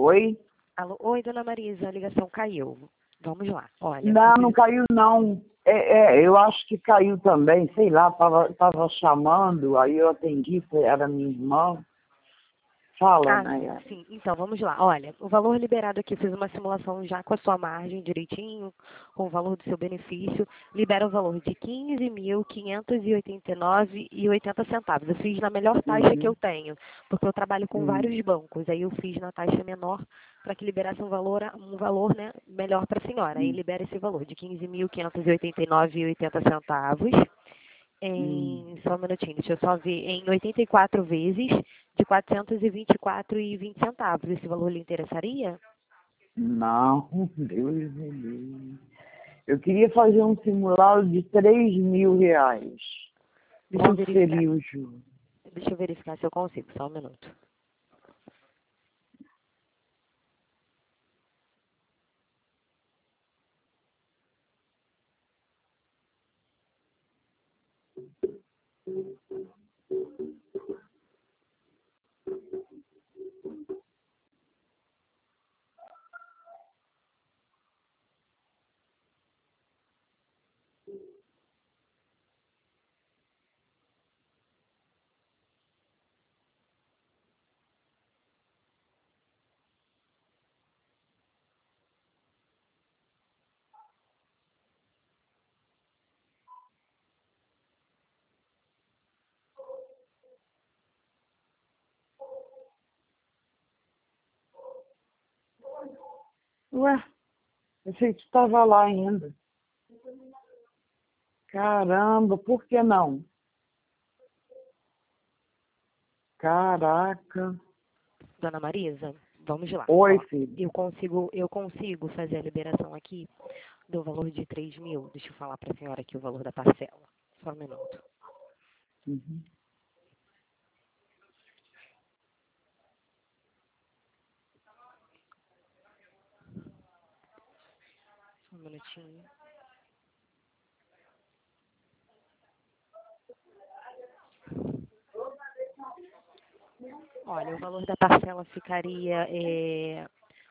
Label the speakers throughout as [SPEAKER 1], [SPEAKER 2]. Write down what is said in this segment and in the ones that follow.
[SPEAKER 1] Oi?
[SPEAKER 2] Alô, oi, dona Marisa, a ligação caiu. Vamos lá, olha.
[SPEAKER 1] Não, não caiu não. Eu acho que caiu também, sei lá, tava chamando, aí eu atendi, era minha irmã. Fala,
[SPEAKER 2] Ah,
[SPEAKER 1] né?
[SPEAKER 2] sim. Então, vamos lá. Olha, o valor liberado aqui, eu fiz uma simulação já com a sua margem direitinho, com o valor do seu benefício. Libera o valor de 15.589,80 centavos. Eu fiz na melhor taxa que eu tenho, porque eu trabalho com vários bancos. Aí eu fiz na taxa menor para que liberasse um valor, né, melhor para a senhora. Aí libera esse valor de 15.589,80 centavos. Só um minutinho, deixa eu só ver. Em 84 vezes de 424,20 centavos. Esse valor lhe interessaria?
[SPEAKER 1] Não, Deus me livre. Eu queria fazer um simulado de R$ 3.000.
[SPEAKER 2] Deixa eu
[SPEAKER 1] Quanto
[SPEAKER 2] verificar.
[SPEAKER 1] seria o juro?
[SPEAKER 2] Deixa eu verificar se eu consigo, só um minuto.
[SPEAKER 1] Ué, eu sei que estava lá ainda. Caramba, por que não? Caraca.
[SPEAKER 2] Dona Marisa, vamos lá.
[SPEAKER 1] Oi,
[SPEAKER 2] Ó,
[SPEAKER 1] filho.
[SPEAKER 2] eu consigo fazer a liberação aqui do valor de 3.000. Deixa eu falar para a senhora aqui o valor da parcela. Só um minuto.
[SPEAKER 1] Uhum.
[SPEAKER 2] Só um minutinho. Olha, o valor da parcela ficaria R$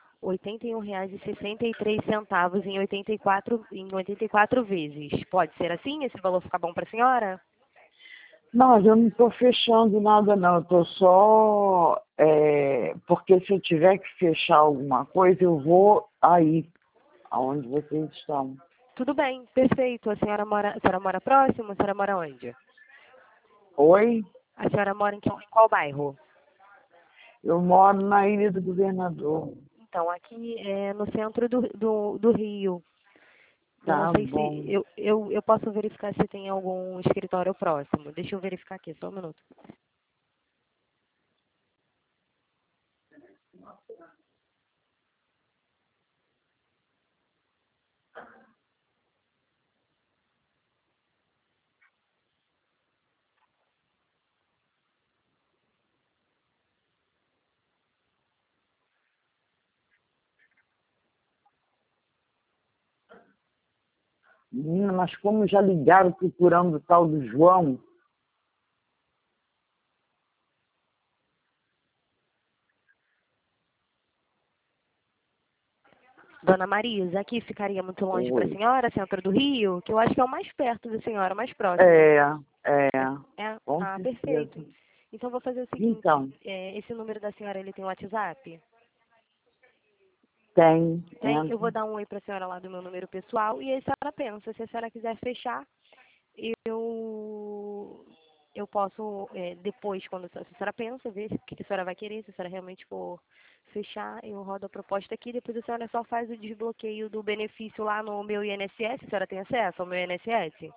[SPEAKER 2] 81,63 em 84 vezes. Pode ser assim? Esse valor ficar bom para a senhora?
[SPEAKER 1] Não, mas eu não estou fechando nada, não. Eu estou só... porque se eu tiver que fechar alguma coisa, eu vou aí, aonde vocês estão.
[SPEAKER 2] Tudo bem, perfeito. A senhora mora próximo? A senhora mora onde?
[SPEAKER 1] Oi?
[SPEAKER 2] A senhora mora em qual bairro?
[SPEAKER 1] Eu moro na Ilha do Governador.
[SPEAKER 2] Então, aqui é no centro do Rio. Eu não
[SPEAKER 1] Tá
[SPEAKER 2] sei
[SPEAKER 1] bom.
[SPEAKER 2] se eu posso verificar se tem algum escritório próximo. Deixa eu verificar aqui, só um minuto.
[SPEAKER 1] Menina, mas como já ligaram procurando o tal do João?
[SPEAKER 2] Dona Marisa, aqui ficaria muito longe para a
[SPEAKER 1] Oi.
[SPEAKER 2] senhora, centro do Rio, que eu acho que é o mais perto da senhora, mais próximo.
[SPEAKER 1] É,
[SPEAKER 2] É?
[SPEAKER 1] com
[SPEAKER 2] Ah,
[SPEAKER 1] certeza.
[SPEAKER 2] perfeito. Então, vou fazer o seguinte,
[SPEAKER 1] Então,
[SPEAKER 2] esse número da senhora, ele tem WhatsApp?
[SPEAKER 1] tem,
[SPEAKER 2] Tem? Eu
[SPEAKER 1] entra.
[SPEAKER 2] vou dar um oi para a senhora lá do meu número pessoal, e aí a senhora pensa, se a senhora quiser fechar, eu posso, depois, quando a senhora pensa, ver o que a senhora vai querer, se a senhora realmente for fechar, eu rodo a proposta aqui, depois a senhora só faz o desbloqueio do benefício lá no meu INSS, a senhora tem acesso ao meu INSS?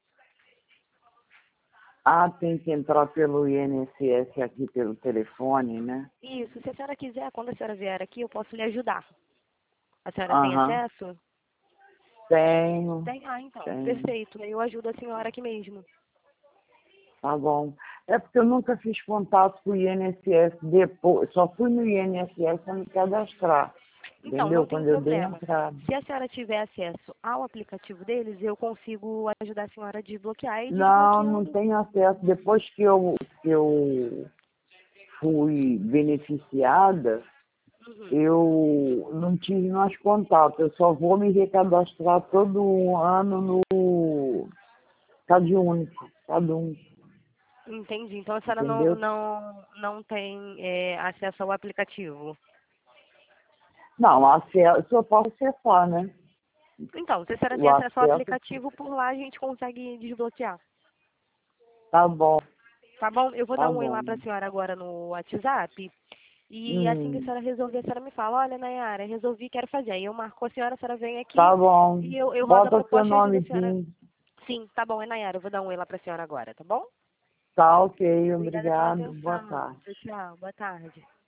[SPEAKER 1] Ah, tem que entrar pelo INSS aqui pelo telefone, né?
[SPEAKER 2] Isso, se a senhora quiser, quando a senhora vier aqui, eu posso lhe ajudar. A senhora tem
[SPEAKER 1] Aham.
[SPEAKER 2] acesso?
[SPEAKER 1] Tenho,
[SPEAKER 2] Tem? Ah, então,
[SPEAKER 1] tenho.
[SPEAKER 2] perfeito, eu ajudo a senhora aqui mesmo.
[SPEAKER 1] Tá bom. É porque eu nunca fiz contato com o INSS depois. Só fui no INSS para me cadastrar.
[SPEAKER 2] Então, não
[SPEAKER 1] Entendeu?
[SPEAKER 2] tem
[SPEAKER 1] Quando eu dei a
[SPEAKER 2] problema.
[SPEAKER 1] entrada.
[SPEAKER 2] Se a senhora tiver acesso ao aplicativo deles, eu consigo ajudar a senhora a desbloquear e
[SPEAKER 1] Não, não
[SPEAKER 2] desbloqueando.
[SPEAKER 1] tenho acesso. Depois que eu fui beneficiada,
[SPEAKER 2] Uhum.
[SPEAKER 1] eu não tive mais contato. Eu só vou me recadastrar todo ano no CadÚnico,
[SPEAKER 2] Entendi. Então a senhora
[SPEAKER 1] entendeu?
[SPEAKER 2] não tem acesso ao aplicativo.
[SPEAKER 1] Não, acesso eu posso acessar, né?
[SPEAKER 2] Então, se a senhora
[SPEAKER 1] O
[SPEAKER 2] tem acesso ao
[SPEAKER 1] acesso,
[SPEAKER 2] aplicativo, por lá a gente consegue desbloquear.
[SPEAKER 1] tá bom,
[SPEAKER 2] Tá bom? Eu vou dar
[SPEAKER 1] tá
[SPEAKER 2] um oi
[SPEAKER 1] bom.
[SPEAKER 2] lá pra senhora agora no WhatsApp. E assim que a
[SPEAKER 1] Hum,
[SPEAKER 2] senhora resolver, a senhora me fala, olha, Nayara, resolvi, quero fazer. Aí eu marco com a senhora vem aqui
[SPEAKER 1] tá bom.
[SPEAKER 2] e eu rodo a
[SPEAKER 1] Bota seu
[SPEAKER 2] proposta e ajudo a senhora.
[SPEAKER 1] nomezinho.
[SPEAKER 2] Sim, tá bom, é Nayara, eu vou dar um oi lá pra senhora agora, tá bom?
[SPEAKER 1] Tá ok,
[SPEAKER 2] Obrigada pela
[SPEAKER 1] obrigado. Boa
[SPEAKER 2] atenção.
[SPEAKER 1] tarde.
[SPEAKER 2] Tchau, tchau. Boa tarde.